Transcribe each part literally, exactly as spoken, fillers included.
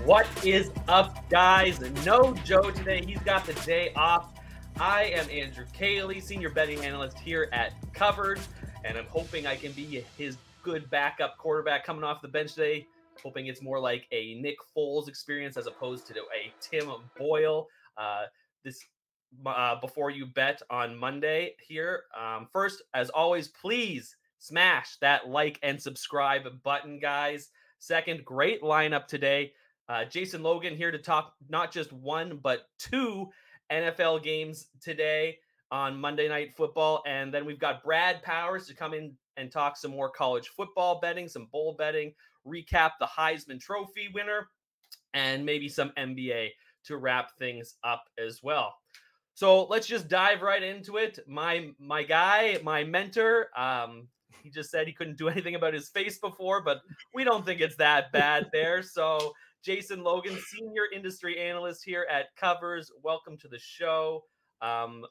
What is up, guys? No Joe today. He's got the day off. I am Andrew Cayley, senior betting analyst here at Covered, and I'm hoping I can be his good backup quarterback coming off the bench today. Hoping it's more like a Nick Foles experience as opposed to a Tim Boyle. Uh, this uh, before you bet on Monday here. Um, first, as always, please smash that like and subscribe button, guys. Second, great lineup today. Uh, Jason Logan here to talk not just one, but two N F L games today on Monday Night Football. And then we've got Brad Powers to come in and talk some more college football betting, some bowl betting, recap the Heisman Trophy winner, and maybe some N B A to wrap things up as well. So let's just dive right into it. My my guy, my mentor, um, he just said he couldn't do anything about his face before, but we don't think it's that bad there. So Jason Logan, senior industry analyst here at Covers, welcome to the show. Um,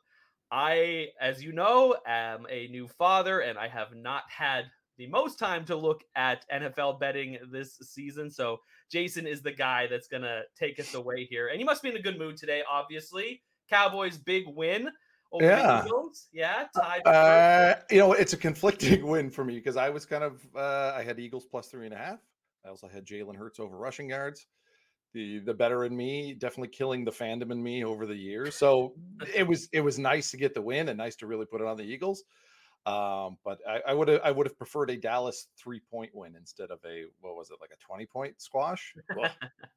I, as you know, am a new father, and I have not had the most time to look at N F L betting this season. So Jason is the guy that's going to take us away here. And he must be in a good mood today, obviously. Cowboys' big win over yeah. the Eagles. Yeah, tied. Uh, you know, it's a conflicting win for me because I was kind of, uh, I had Eagles plus three and a half. I also had Jalen Hurts over rushing yards. The the better in me, definitely killing the fandom in me over the years. So it was it was nice to get the win and nice to really put it on the Eagles. Um, but I would have I would have preferred a Dallas three point win instead of a what was it like a twenty point squash. Well,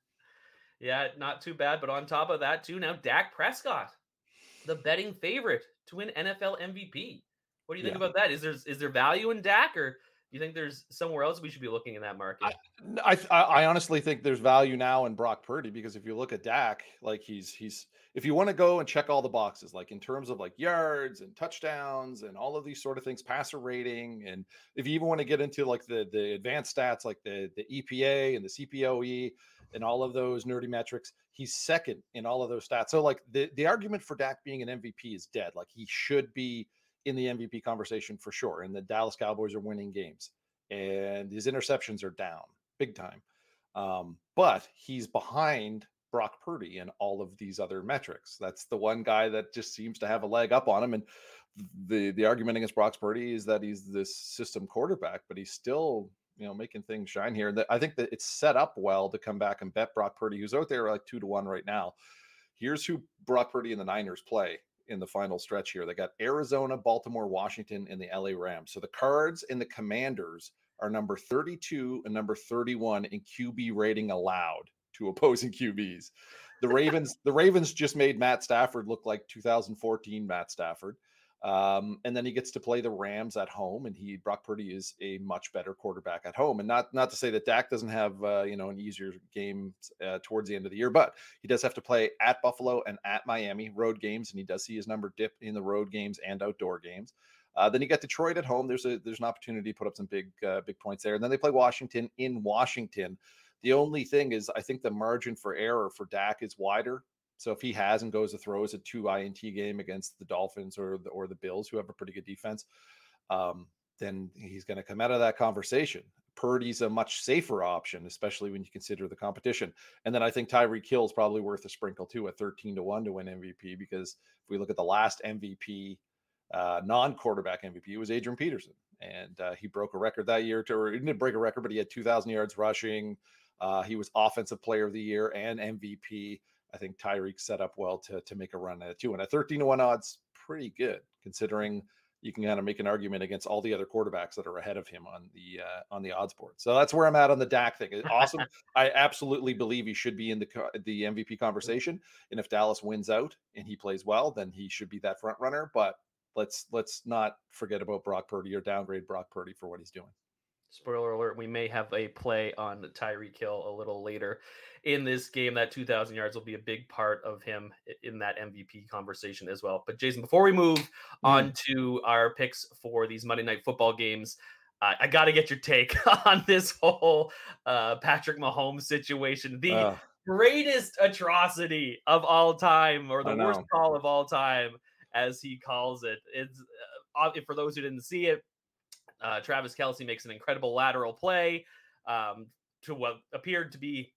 yeah, not too bad. But on top of that, too, now Dak Prescott, the betting favorite to win N F L M V P. What do you think yeah. about that? Is there is there value in Dak, or do you think there's somewhere else we should be looking in that market? I, I I honestly think there's value now in Brock Purdy because if you look at Dak, like he's he's if you want to go and check all the boxes, like in terms of like yards and touchdowns and all of these sort of things, passer rating, and if you even want to get into like the the advanced stats like the the E P A and the C P O E and all of those nerdy metrics, he's second in all of those stats. So like the the argument for Dak being an M V P is dead. Like he should be in the M V P conversation for sure. And the Dallas Cowboys are winning games and his interceptions are down big time. Um, but he's behind Brock Purdy in all of these other metrics. That's the one guy that just seems to have a leg up on him. And the the argument against Brock Purdy is that he's this system quarterback, but he's still, you know, making things shine here. And I think that it's set up well to come back and bet Brock Purdy, who's out there like two to one right now. Here's who Brock Purdy and the Niners play in the final stretch here. They got Arizona, Baltimore, Washington, and the L A Rams. So the Cards and the Commanders are number thirty-two and number thirty-one in Q B rating allowed to opposing Q Bs. The Ravens, the Ravens just made Matt Stafford look like two thousand fourteen Matt Stafford. Um, and then he gets to play the Rams at home, and he Brock Purdy is a much better quarterback at home. And not not to say that Dak doesn't have uh, you know an easier game uh, towards the end of the year, but he does have to play at Buffalo and at Miami, road games, and he does see his number dip in the road games and outdoor games. Uh, then you got Detroit at home. There's a there's an opportunity to put up some big uh, big points there, and then they play Washington in Washington. The only thing is, I think the margin for error for Dak is wider. So if he has and goes to throws a two I N T game against the Dolphins or the, or the Bills, who have a pretty good defense, um, then he's going to come out of that conversation. Purdy's a much safer option, especially when you consider the competition. And then I think Tyreek Hill is probably worth a sprinkle too at thirteen to one to win M V P, because if we look at the last M V P, uh, non-quarterback M V P, it was Adrian Peterson. And uh, he broke a record that year, to, or he didn't break a record, but he had two thousand yards rushing. Uh, he was offensive player of the year and M V P. I think Tyreek set up well to, to make a run at it too. And at thirteen to one odds, pretty good considering you can kind of make an argument against all the other quarterbacks that are ahead of him on the uh, on the odds board. So that's where I'm at on the Dak thing. It's awesome. I absolutely believe he should be in the the M V P conversation. And if Dallas wins out and he plays well, then he should be that front runner. But let's let's not forget about Brock Purdy or downgrade Brock Purdy for what he's doing. Spoiler alert, we may have a play on Tyreek Hill a little later in this game. That two thousand yards will be a big part of him in that M V P conversation as well. But Jason, before we move mm. on to our picks for these Monday Night Football games, uh, I got to get your take on this whole uh, Patrick Mahomes situation. The uh, greatest atrocity of all time, or the worst call of all time, as he calls it. It's uh, for those who didn't see it, Uh, Travis Kelce makes an incredible lateral play um, to what appeared to be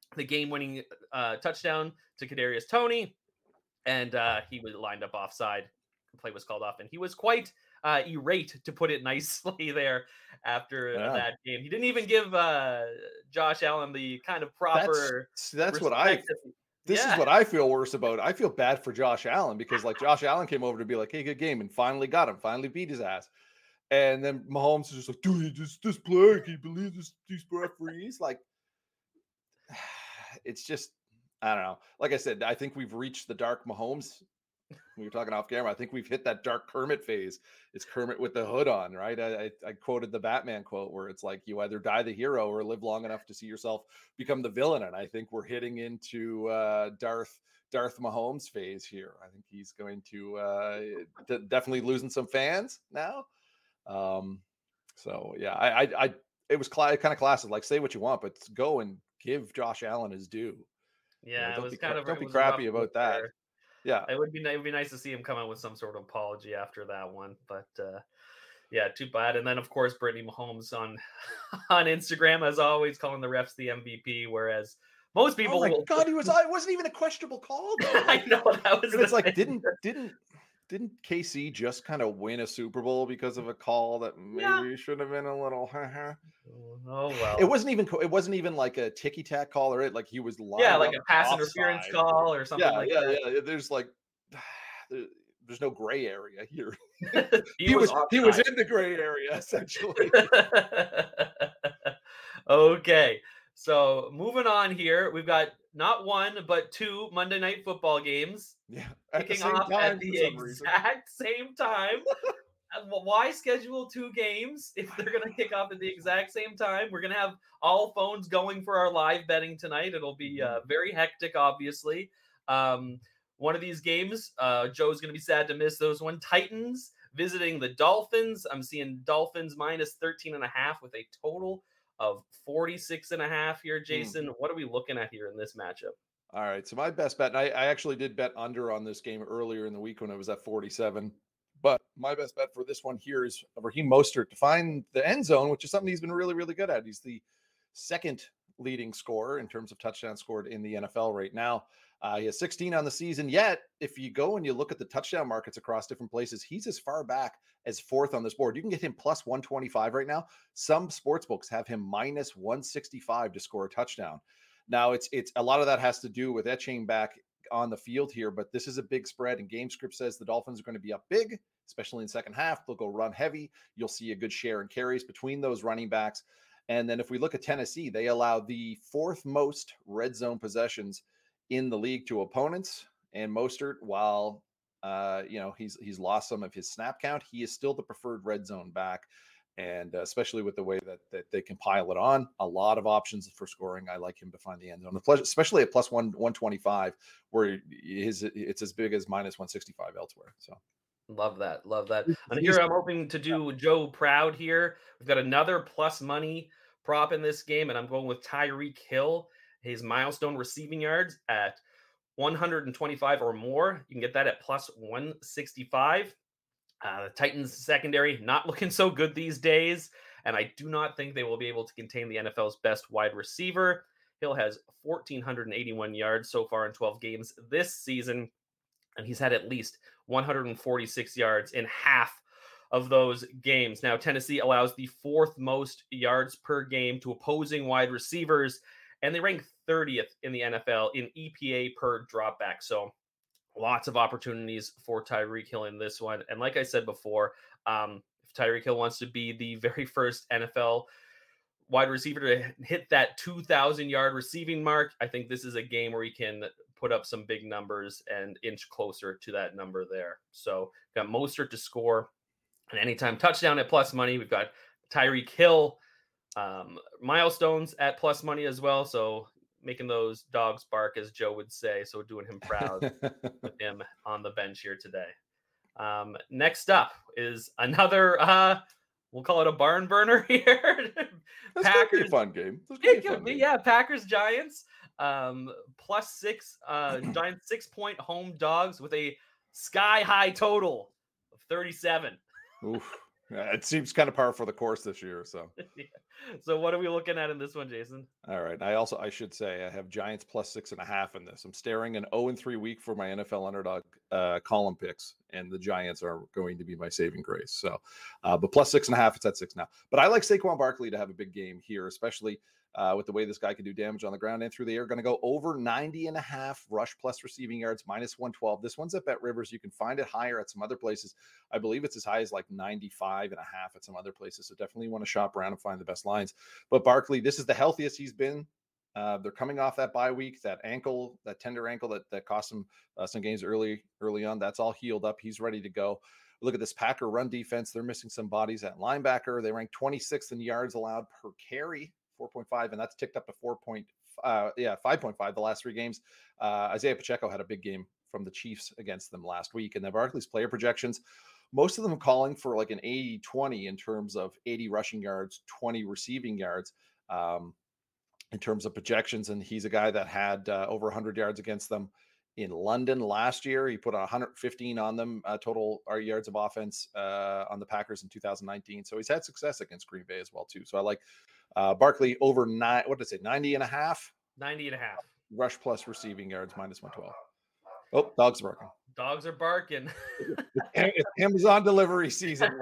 the game-winning uh, touchdown to Kadarius Toney, and uh, he was lined up offside. The play was called off, and he was quite uh, irate, to put it nicely, there after Yeah. that game. He didn't even give uh, Josh Allen the kind of proper. That's that's what I. respect that he- This yeah. is what I feel worse about. I feel bad for Josh Allen because like Josh Allen came over to be like, "Hey, good game," and finally got him, finally beat his ass. And then Mahomes is just like, "Dude, this this play, can you believe this? These referees?" Like, it's just, I don't know. Like I said, I think we've reached the dark Mahomes. We were talking off camera. I think we've hit that dark Kermit phase. It's Kermit with the hood on, right? I, I, I quoted the Batman quote where it's like, you either die the hero or live long enough to see yourself become the villain. And I think we're hitting into uh, Darth Darth Mahomes phase here. I think he's going to uh, d- definitely losing some fans now. Um, so yeah, I, I, I it was cl- kind of classic. Like, say what you want, but go and give Josh Allen his due. Yeah, You know, it don't was be kind cra- of don't it be was a rough crappy look about that. there. Yeah, It would be it would be nice to see him come out with some sort of apology after that one, but uh, yeah, too bad. And then of course Brittany Mahomes on on Instagram, as always, calling the refs the M V P, whereas most people. oh my will, god, he was. I wasn't even a questionable call though. I Like, know that was. and it's the like, thing. didn't didn't didn't K C just kind of win a Super Bowl because of a call that Yeah. maybe should have been a little? Oh well. It wasn't even. co- It wasn't even like a ticky tack call or it. Like he was lined Yeah, like up a pass interference offside. call or something Yeah, like yeah, that. yeah. There's like, there- there's no gray area here. He he was was he was offside. in the gray area essentially. Okay, so moving on here, we've got not one but two Monday Night Football games Yeah, at the kicking same off at time the for some reason. exact same time. Uh, wh- Why schedule two games if they're going to kick off at the exact same time? We're going to have all phones going for our live betting tonight. It'll be uh, very hectic, obviously. Um, one of these games, uh, Joe's going to be sad to miss those one. Titans visiting the Dolphins. I'm seeing Dolphins minus thirteen and a half with a total of forty-six and a half here. Jason, what are we looking at here in this matchup? All right. So my best bet, and I, I actually did bet under on this game earlier in the week when it was at forty-seven. But my best bet for this one here is Raheem Mostert to find the end zone, which is something he's been really, really good at. He's the second leading scorer in terms of touchdowns scored in the N F L right now. Uh, he has sixteen on the season. Yet, if you go and you look at the touchdown markets across different places, he's as far back as fourth on this board. You can get him plus one twenty-five right now. Some sports books have him minus one sixty-five to score a touchdown. Now, it's it's a lot of that has to do with Etching back on the field here, but this is a big spread, and Game Script says the Dolphins are going to be up big, especially in the second half. They'll go run heavy. You'll see a good share in carries between those running backs. And then if we look at Tennessee, they allow the fourth most red zone possessions in the league to opponents. And Mostert, while uh, you know he's he's lost some of his snap count, he is still the preferred red zone back. And uh, especially with the way that, that they can pile it on, a lot of options for scoring. I like him to find the end zone, especially at plus one one twenty five, where his it's as big as minus one sixty five elsewhere. So love that, love that. And here I'm hoping to do Joe proud. Here we've got another plus money prop in this game, and I'm going with Tyreek Hill. His milestone receiving yards at one hundred twenty-five or more. You can get that at plus one sixty-five. Uh, the Titans secondary not looking so good these days, and I do not think they will be able to contain the N F L's best wide receiver. Hill has one thousand four hundred eighty-one yards so far in twelve games this season, and he's had at least one hundred forty-six yards in half of those games. Now, Tennessee allows the fourth most yards per game to opposing wide receivers, and they rank thirtieth in the N F L in E P A per dropback. So lots of opportunities for Tyreek Hill in this one. And like I said before, um, if Tyreek Hill wants to be the very first N F L wide receiver to hit that two thousand yard receiving mark, I think this is a game where he can put up some big numbers and inch closer to that number there. So got Mostert to score an anytime touchdown at plus money. We've got Tyreek Hill um, milestones at plus money as well. So making those dogs bark, as Joe would say. So doing him proud with him on the bench here today. Um, next up is another, uh, we'll call it a barn burner here. That's Packers, gonna be a fun game. It could be, game. yeah. Packers Giants, um, plus six, uh, Giants six point home dogs with a sky high total of thirty-seven. Oof. Yeah, it seems kind of par for the course this year. So, Yeah. So what are we looking at in this one, Jason? all right. I also I should say I have Giants plus six and a half in this. I'm staring an zero and three week for my N F L underdog uh, column picks, and the Giants are going to be my saving grace. So, uh, but plus six and a half, it's at six now. But I like Saquon Barkley to have a big game here, especially uh, with the way this guy can do damage on the ground and through the air. Going to go over ninety and a half rush plus receiving yards, minus one twelve. This one's at Bet Rivers. You can find it higher at some other places. I believe it's as high as like ninety-five and a half at some other places. So definitely want to shop around and find the best lines. But Barkley, this is the healthiest he's been. Uh, they're coming off that bye week, that ankle, that tender ankle that, that cost him uh, some games early, early on. That's all healed up. He's ready to go. Look at this Packer run defense. They're missing some bodies at linebacker. They rank twenty-sixth in yards allowed per carry, four point five, and that's ticked up to four point, uh, yeah, five point five the last three games. Uh, Isaiah Pacheco had a big game from the Chiefs against them last week. And then Barkley's player projections, most of them calling for like an eighty twenty in terms of eighty rushing yards, twenty receiving yards. Um, in terms of projections. And he's a guy that had uh, over one hundred yards against them in London last year. He put one hundred fifteen on them uh, total our yards of offense uh, on the Packers in two thousand nineteen. So he's had success against Green Bay as well, too. So I like uh, Barkley over nine, what did I say, ninety and a half? ninety and a half. Rush plus receiving yards, minus one twelve. Oh, dogs are barking. Dogs are barking. It's Amazon delivery season.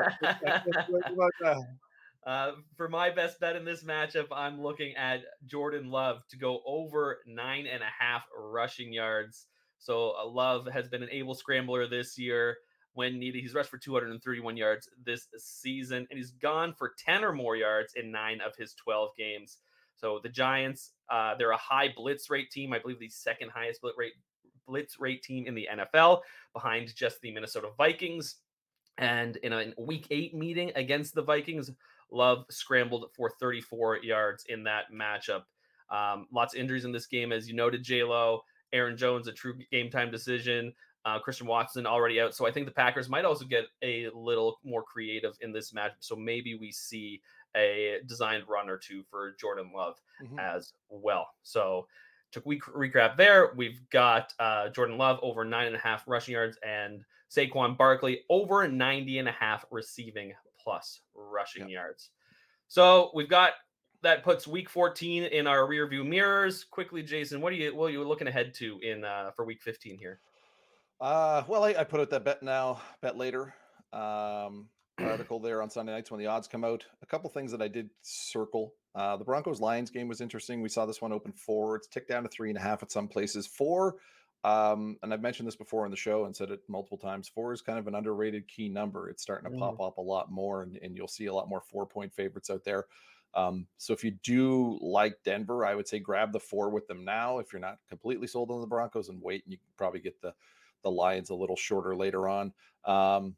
Uh, for my best bet in this matchup, I'm looking at Jordan Love to go over nine and a half rushing yards. So uh, Love has been an able scrambler this year when needed. He's rushed for two hundred thirty-one yards this season, and he's gone for ten or more yards in nine of his twelve games. So the Giants, uh, they're a high blitz rate team. I believe the second highest blitz rate blitz rate team in the N F L, behind just the Minnesota Vikings. And in a week eight meeting against the Vikings, Love scrambled for thirty-four yards in that matchup. Um, lots of injuries in this game, as you noted, J-Lo. Aaron Jones, a true game time decision. Uh, Christian Watson already out. So I think the Packers might also get a little more creative in this matchup. So maybe we see a designed run or two for Jordan Love mm-hmm. as well. So to quick recap there, we've got uh, Jordan Love over nine and a half rushing yards and Saquon Barkley over ninety and a half receiving plus rushing yeah. yards. So we've got that puts week fourteen in our rear view mirrors. Quickly, Jason, what are you what are you looking ahead to in uh, for week fifteen here? Uh, well, I, I put out that bet now, bet later um, article there on Sunday nights when the odds come out. A couple things that I did circle. Uh, the Broncos Lions game was interesting. We saw this one open four. It's ticked down to three and a half at some places. Four. Um, and I've mentioned this before on the show and said it multiple times. Four is kind of an underrated key number. It's starting to mm. pop up a lot more, and, and you'll see a lot more four point favorites out there. Um, so if you do like Denver, I would say grab the four with them now. If you're not completely sold on the Broncos, and wait, and you can probably get the, the Lions a little shorter later on. Um,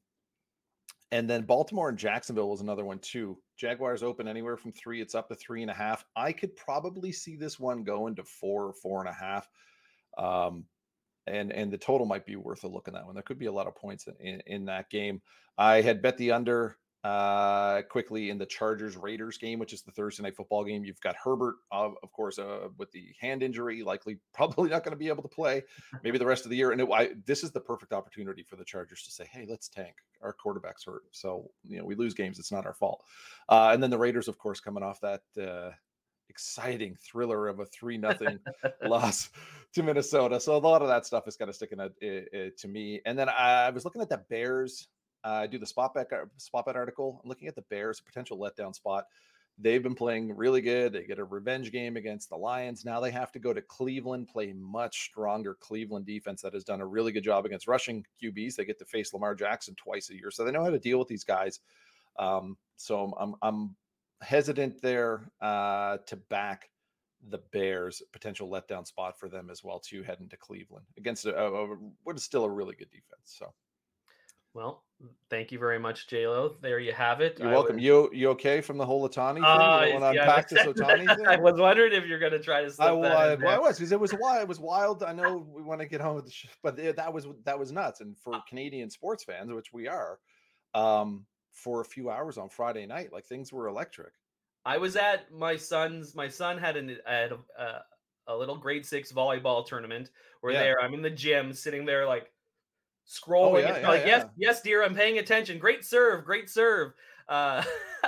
and then Baltimore and Jacksonville was another one too. Jaguars open anywhere from three. It's up to three and a half. I could probably see this one go into four, four and a half. Um, And and the total might be worth a look in that one. There could be a lot of points in, in that game. I had bet the under uh, quickly in the Chargers Raiders game, which is the Thursday night football game. You've got Herbert, uh, of course, uh, with the hand injury, likely probably not going to be able to play maybe the rest of the year. And it, I, this is the perfect opportunity for the Chargers to say, hey, let's tank. Our quarterback's hurt. So, you know, we lose games. It's not our fault. Uh, and then the Raiders, of course, coming off that uh, exciting thriller of a three nothing loss to Minnesota. So a lot of that stuff is kind of sticking out, uh, uh, to me. And then I was looking at the Bears. I uh, do the spot bet, spot bet article. I'm looking at the Bears, a potential letdown spot. They've been playing really good. They get a revenge game against the Lions. Now they have to go to Cleveland, play much stronger Cleveland defense that has done a really good job against rushing Q Bs. They get to face Lamar Jackson twice a year. So they know how to deal with these guys. Um, so I'm, I'm hesitant there uh, to back the Bears, potential letdown spot for them as well, too, heading to Cleveland against a, a, what is still a really good defense. So, well, thank you very much, J-Lo. There you have it. You're I welcome. Was... You you okay from the whole Ohtani thing? Uh, you want to yeah, unpack this Ohtani thing? I was wondering if you're going to try to slip I, that well, in I, there. I was, because it was wild. It was wild. I know we want to get home with the sh- but that was that was nuts. And for Canadian sports fans, which we are, um, for a few hours on Friday night, like things were electric. I was at my son's. My son had an at a, uh, a little grade six volleyball tournament. We're Yeah. there. I'm in the gym, sitting there like scrolling. Oh, yeah, and yeah, like, yeah. yes, yes, dear, I'm paying attention. Great serve, great serve. Uh,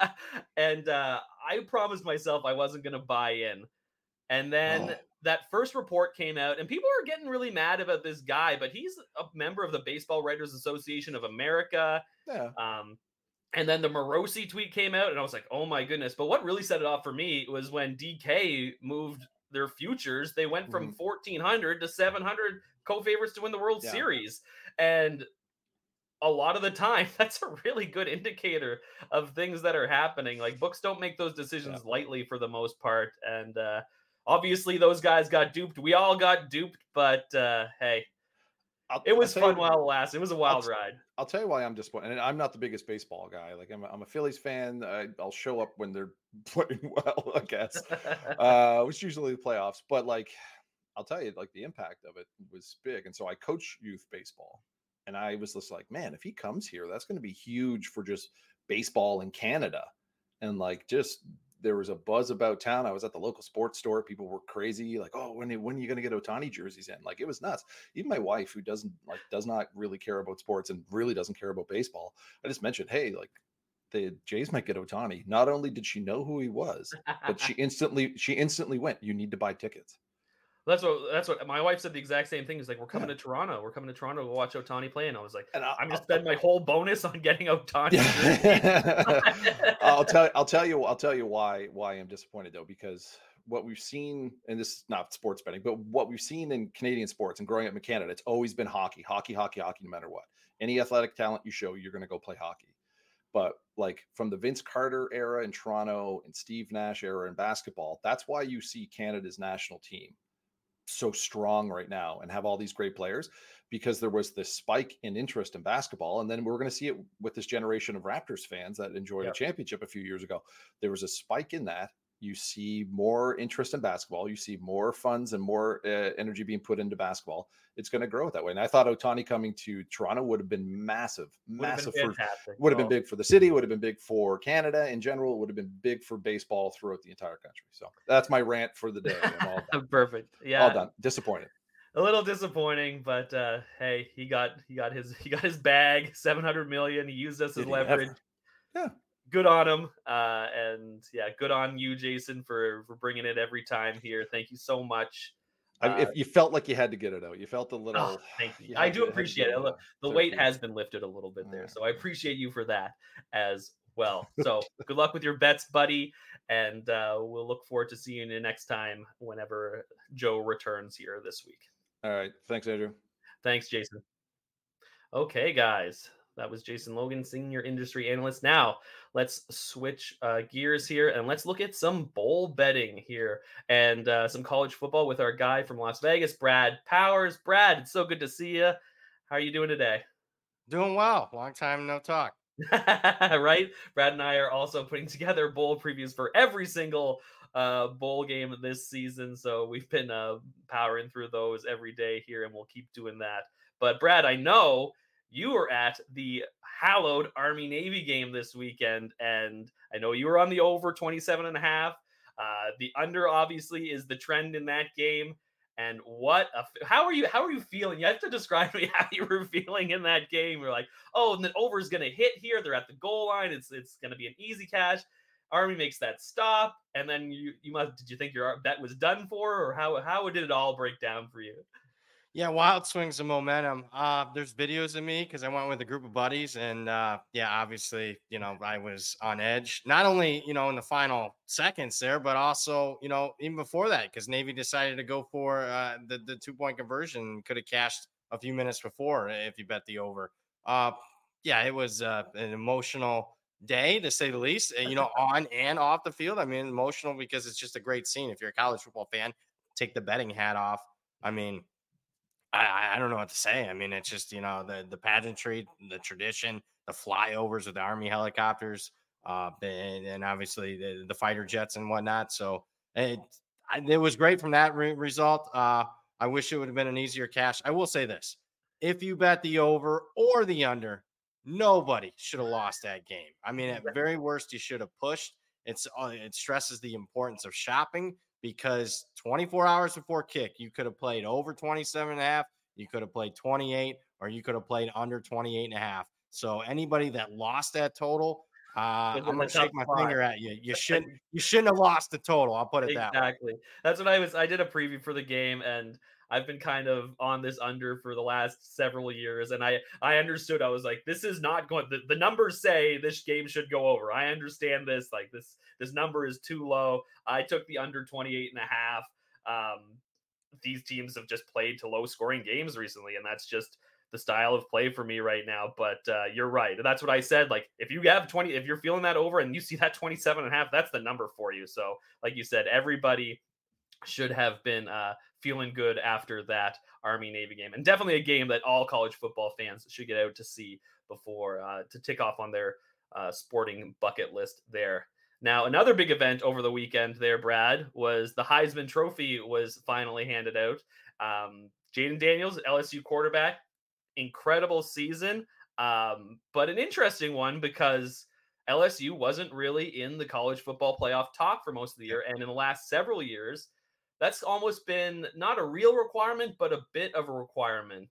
and uh, I promised myself I wasn't going to buy in. And then Oh, that first report came out, and people are getting really mad about this guy, but he's a member of the Baseball Writers Association of America. yeah. Um, and then the Morosi tweet came out, and I was like, oh my goodness. But what really set it off for me was when D K moved their futures. They went from Mhm. fourteen hundred to seven hundred co-favorites to win the World Yeah. Series. And a lot of the time, that's a really good indicator of things that are happening. Like, books don't make those Yeah. decisions lightly for the most part. And uh, obviously, those guys got duped. We all got duped, but uh, hey, I'll it I'll was tell fun you while it lasted. It was a I'll wild t- ride. I'll tell you why I'm disappointed. And I'm not the biggest baseball guy. Like I'm a, I'm a Phillies fan. I, I'll show up when they're playing well, I guess. Uh, which usually the playoffs. But like I'll tell you, like the impact of it was big. And so I coach youth baseball. And I was just like, man, if he comes here, that's going to be huge for just baseball in Canada. And like just there was a buzz about town. I was at the local sports store. People were crazy, like, oh, when, when are you going to get Otani jerseys in? Like it was nuts. Even my wife, who doesn't like does not really care about sports and really doesn't care about baseball, I just mentioned, hey, like the Jays might get Otani. Not only did she know who he was, but she instantly she instantly went, you need to buy tickets. That's what that's what my wife said. The exact same thing. Is like, we're coming Yeah. to Toronto. We're coming to Toronto to watch Otani play. And I was like, And I, I'm I, gonna spend my whole bonus on getting Otani yeah. I'll jerseys. tell I'll tell you I'll tell you why why I'm disappointed though, because what we've seen, and this is not sports betting, but what we've seen in Canadian sports and growing up in Canada, it's always been hockey, hockey, hockey, hockey, no matter what. Any athletic talent you show, you're going to go play hockey. But like from the Vince Carter era in Toronto and Steve Nash era in basketball, that's why you see Canada's national team so strong right now and have all these great players, because there was this spike in interest in basketball. And then we're going to see it with this generation of Raptors fans that enjoyed a Yep. championship a few years ago. There was a spike in that. You see more interest in basketball. You see more funds and more uh, energy being put into basketball. It's going to grow that way. And I thought Otani coming to Toronto would have been massive, Would have been massive for, fantastic. would have been Oh, big for the city, would have been big for Canada in general. It would have been big for baseball throughout the entire country. So that's my rant for the day. I'm all done. perfect. Yeah. All done. Disappointed. A little disappointing, but uh, hey, he got he got his he got his bag, seven hundred million. He used us as Did he leverage. ever? Yeah. Good on him, uh, and yeah, good on you, Jason, for for bringing it every time here. Thank you so much. I, Uh, if you felt like you had to get it out, you felt a oh, little. thank you. You I had do to, had to appreciate get it. it Look, out. the So weight good. has been lifted a little bit there, Yeah. so I appreciate you for that as well. So good luck with your bets, buddy, and uh, we'll look forward to seeing you next time whenever Joe returns here this week. All right. Thanks, Andrew. Thanks, Jason. Okay, guys. That was Jason Logan, senior industry analyst. Now, let's switch uh, gears here and let's look at some bowl betting here and uh, some college football with our guy from Las Vegas, Brad Powers. Brad, it's so good to see you. How are you doing today? Doing well. Long time no talk. Right? Brad and I are also putting together bowl previews for every single uh, bowl game this season. So we've been uh, powering through those every day here, and we'll keep doing that. But Brad, I know you were at the hallowed Army Navy game this weekend, and I know you were on the over twenty-seven and a half. Uh, the under obviously is the trend in that game. And what a, how are you how are you feeling? You have to describe me how you were feeling in that game. You're like, oh, and the over is gonna hit here. They're at the goal line. It's it's gonna be an easy cash. Army makes that stop, and then you you must did you think your bet was done for, or how how did it all break down for you? Yeah, wild swings of momentum. Uh, there's videos of me because I went with a group of buddies, and uh, yeah, obviously, you know, I was on edge. Not only, you know, in the final seconds there, but also, you know, even before that, because Navy decided to go for uh, the the two point conversion. Could have cashed a few minutes before if you bet the over. Uh, yeah, it was uh, an emotional day to say the least. And, you know, on and off the field. I mean, emotional because it's just a great scene. If you're a college football fan, take the betting hat off. I mean. I, I don't know what to say. I mean, it's just, you know, the the pageantry, the tradition, the flyovers with the Army helicopters, uh, and, and obviously the, the fighter jets and whatnot. So it, it was great from that re- result. Uh, I wish it would have been an easier cash. I will say this. If you bet the over or the under, nobody should have lost that game. I mean, at very worst, you should have pushed. It's uh, it stresses the importance of shopping because twenty-four hours before kick, you could have played over twenty-seven and a half, you could have played twenty-eight, or you could have played under twenty-eight and a half. So anybody that lost that total, Uh, Was I'm in the gonna shake top my spot. finger at you. You shouldn't. You shouldn't have lost the total. I'll put it that way. Exactly. That's what I was I did a preview for the game, and I've been kind of on this under for the last several years, and I I understood. I was like, this is not going the, the numbers say this game should go over. I understand this. Like this this number is too low. I took the under twenty-eight and a half. Um these teams have just played to low scoring games recently, and that's just the style of play for me right now. But uh, you're right. That's what I said. Like if you have twenty, if you're feeling that over and you see that twenty-seven and a half, that's the number for you. So like you said, everybody should have been uh, feeling good after that Army Navy game, and definitely a game that all college football fans should get out to see before uh, to tick off on their uh, sporting bucket list there. Now, another big event over the weekend there, Brad, was the Heisman Trophy was finally handed out. Um, Jayden Daniels, L S U quarterback, incredible season, um, but an interesting one because L S U wasn't really in the college football playoff talk for most of the year. And in the last several years, that's almost been not a real requirement, but a bit of a requirement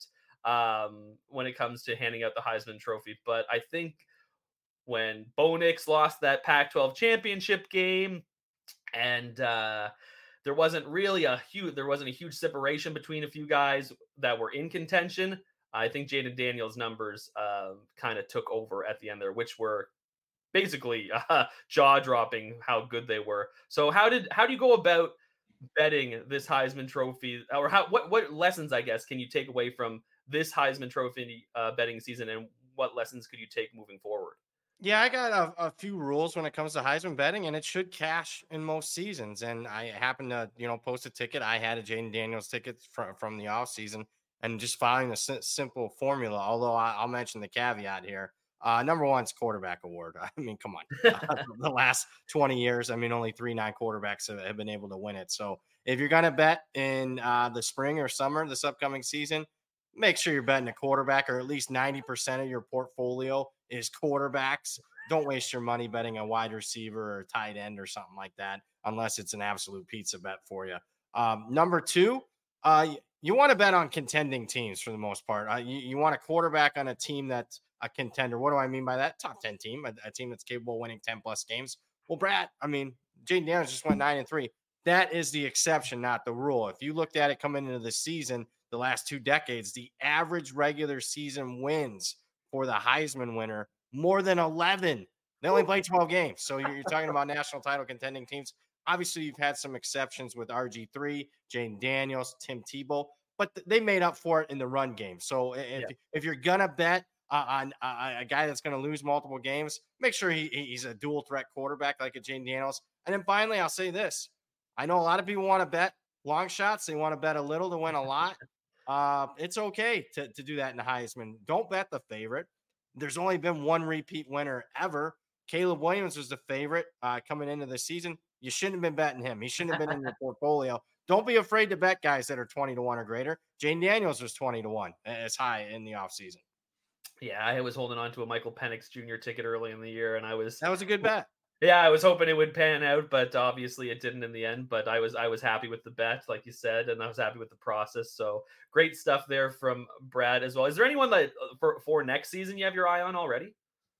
um, when it comes to handing out the Heisman Trophy. But I think when Bo Nix lost that Pac twelve championship game, and uh, there wasn't really a huge, there wasn't a huge separation between a few guys that were in contention. I think Jayden Daniels' numbers uh, kind of took over at the end there, which were basically uh, jaw-dropping how good they were. So how did how do you go about betting this Heisman Trophy, or how what what lessons, I guess, can you take away from this Heisman Trophy uh, betting season, and what lessons could you take moving forward? Yeah, I got a, a few rules when it comes to Heisman betting, and it should cash in most seasons. And I happened to, you know, post a ticket. I had a Jayden Daniels ticket from from the off season, and just following the si- simple formula. Although I, I'll mention the caveat here. Uh, number one's quarterback award. I mean, come on, uh, the last twenty years, I mean, only three non quarterbacks have, have been able to win it. So if you're gonna bet in uh, the spring or summer this upcoming season, make sure you're betting a quarterback, or at least ninety percent of your portfolio is quarterbacks. Don't waste your money betting a wide receiver or tight end or something like that, unless it's an absolute pizza bet for you. Um, number two, uh, you want to bet on contending teams for the most part. Uh, you, you want a quarterback on a team that's a contender. What do I mean by that? Top ten team, a, a team that's capable of winning ten plus games. Well, Brad, I mean, Jayden Daniels just went nine and three. That is the exception, not the rule. If you looked at it coming into the season, the last two decades, the average regular season wins for the Heisman winner more than eleven. They only play twelve games. So you're, you're talking about national title contending teams. Obviously, you've had some exceptions with R G three, Jayden Daniels, Tim Tebow, but th- they made up for it in the run game. So if, Yeah. if you're going to bet uh, on uh, a guy that's going to lose multiple games, make sure he, he's a dual threat quarterback like a Jayden Daniels. And then finally, I'll say this. I know a lot of people want to bet long shots. They want to bet a little to win a lot. Uh, it's okay to, to do that in the Heisman. Don't bet the favorite. There's only been one repeat winner ever. Caleb Williams was the favorite uh, coming into the season. You shouldn't have been betting him. He shouldn't have been in your portfolio. Don't be afraid to bet guys that are twenty to one or greater. Jayden Daniels was twenty to one. It's high in the offseason. Yeah, I was holding on to a Michael Penix Junior ticket early in the year, and I was That was a good bet. Yeah, I was hoping it would pan out, but obviously it didn't in the end. But I was I was happy with the bet, like you said, and I was happy with the process. So great stuff there from Brad as well. Is there anyone that for for next season you have your eye on already?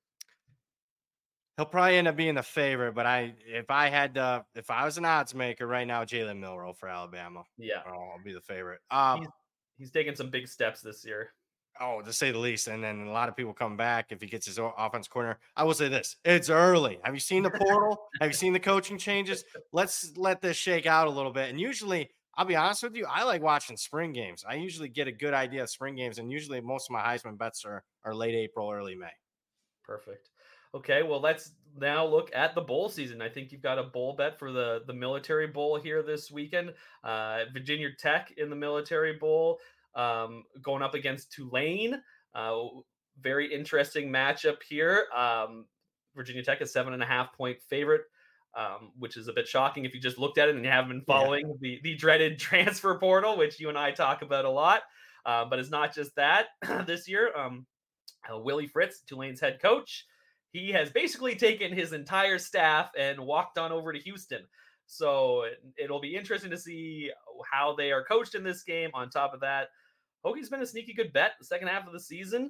He'll probably end up being the favorite, but I if I had to, if I was an odds maker right now, Jalen Milroe for Alabama. Yeah, Oh, I'll be the favorite. Um, he's he's taking some big steps this year. Oh, to say the least. And then a lot of people come back if he gets his offense corner. I will say this: it's early. Have you seen the portal? Have you seen the coaching changes? Let's let this shake out a little bit. And usually, I'll be honest with you, I like watching spring games. I usually get a good idea of spring games, and usually most of my Heisman bets are are late April, early May. Perfect. Okay, well, let's now look at the bowl season. I think you've got a bowl bet for the the Military Bowl here this weekend. Uh, Virginia Tech in the Military Bowl. Um, going up against Tulane. Uh, very interesting matchup here. Um, Virginia Tech is seven and a half point favorite, um, which is a bit shocking if you just looked at it and you haven't been following yeah. the, the dreaded transfer portal, which you and I talk about a lot. Uh, but it's not just that this year. Um, uh, Willie Fritz, Tulane's head coach, he has basically taken his entire staff and walked on over to Houston. So it'll be interesting to see how they are coached in this game. On top of that, Hoagie's been a sneaky good bet the second half of the season.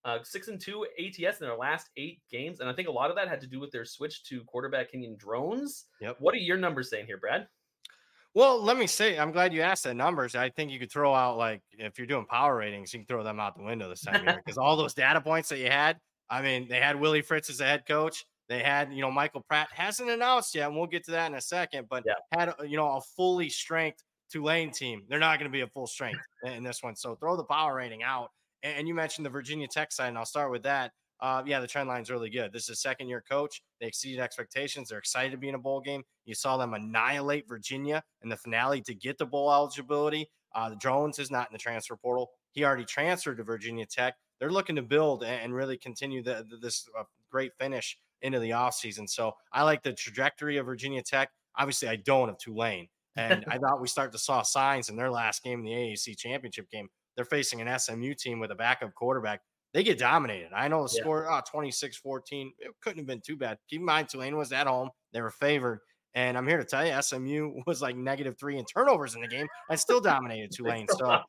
Uh, six and two A T S in their last eight games, and I think a lot of that had to do with their switch to quarterback Kenyon Drones. Yep. What are your numbers saying here, Brad? Well, let me say, I'm glad you asked that numbers. I think you could throw out, like, if you're doing power ratings, you can throw them out the window this time of year, because all those data points that you had, I mean, they had Willie Fritz as the head coach. They had, you know, Michael Pratt hasn't announced yet, and we'll get to that in a second, but yeah. had, you know, a fully strength Tulane team. They're not going to be a full strength in this one. So throw the power rating out. And you mentioned the Virginia Tech side, and I'll start with that. Uh, yeah, the trend line's really good. This is a second-year coach. They exceeded expectations. They're excited to be in a bowl game. You saw them annihilate Virginia in the finale to get the bowl eligibility. Uh, the Drones is not in the transfer portal. He already transferred to Virginia Tech. They're looking to build and really continue the, the, this uh, great finish into the offseason. So I like the trajectory of Virginia Tech. Obviously, I don't of Tulane. And I thought we start to saw signs in their last game in the A A C championship game. They're facing an S M U team with a backup quarterback. They get dominated. I know the yeah. score, oh, twenty-six fourteen. It couldn't have been too bad. Keep in mind, Tulane was at home. They were favored. And I'm here to tell you, S M U was like negative three in turnovers in the game and still dominated Tulane. So,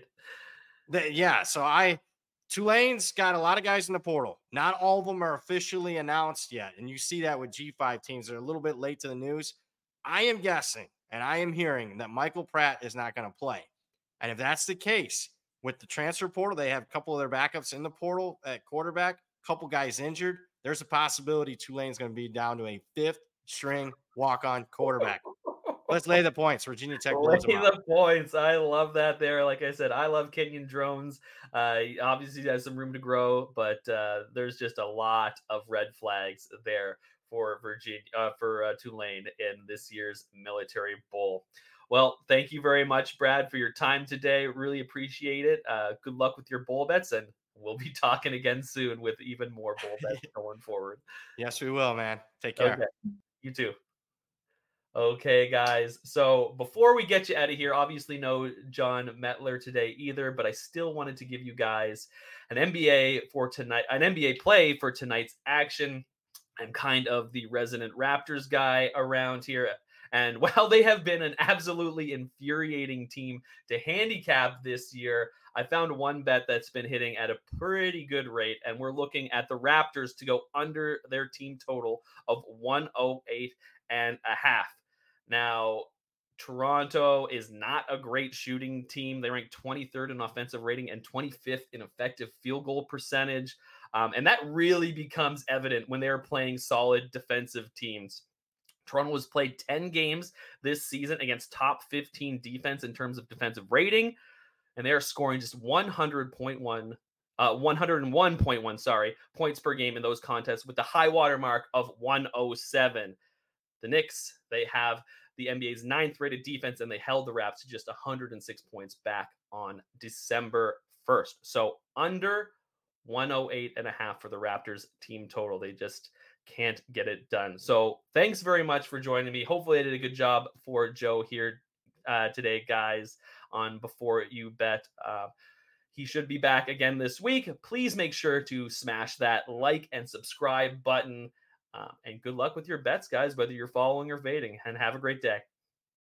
the, yeah, so I – Tulane's got a lot of guys in the portal. Not all of them are officially announced yet. And you see that with G five teams. They're a little bit late to the news. I am guessing, and I am hearing that Michael Pratt is not going to play. And if that's the case, with the transfer portal, they have a couple of their backups in the portal at quarterback, a couple guys injured. There's a possibility Tulane's going to be down to a fifth string walk-on quarterback. Let's lay the points. Virginia Tech lay them the points. I love that there. Like I said, I love Kenyon Drones. Uh, obviously, he has some room to grow, but uh, there's just a lot of red flags there for Virginia, uh, for uh, Tulane in this year's Military Bowl. Well, thank you very much, Brad, for your time today. Really appreciate it. Uh, good luck with your bowl bets, and we'll be talking again soon with even more bowl bets going forward. Yes, we will, man. Take care. Okay. You too. Okay, guys. So before we get you out of here, obviously no John Metler today either, but I still wanted to give you guys an N B A for tonight, an N B A play for tonight's action. I'm kind of the resident Raptors guy around here. And while they have been an absolutely infuriating team to handicap this year, I found one bet that's been hitting at a pretty good rate. And we're looking at the Raptors to go under their team total of one oh eight and a half. Now, Toronto is not a great shooting team. They rank twenty-third in offensive rating and twenty-fifth in effective field goal percentage. Um, and that really becomes evident when they're playing solid defensive teams. Toronto has played ten games this season against top fifteen defense in terms of defensive rating, and they are scoring just one hundred point one, uh, one hundred one point one, sorry, points per game in those contests with the high water mark of one oh seven. The Knicks, they have the N B A's ninth rated defense, and they held the Raps to just one hundred six points back on December first. So under one oh eight and a half for the Raptors team total. They just can't get it done. So thanks very much for joining me. Hopefully I did a good job for Joe here uh, today, guys, on Before You Bet. Uh, he should be back again this week. Please make sure to smash that like and subscribe button. Um, and good luck with your bets, guys, whether you're following or fading. And have a great day.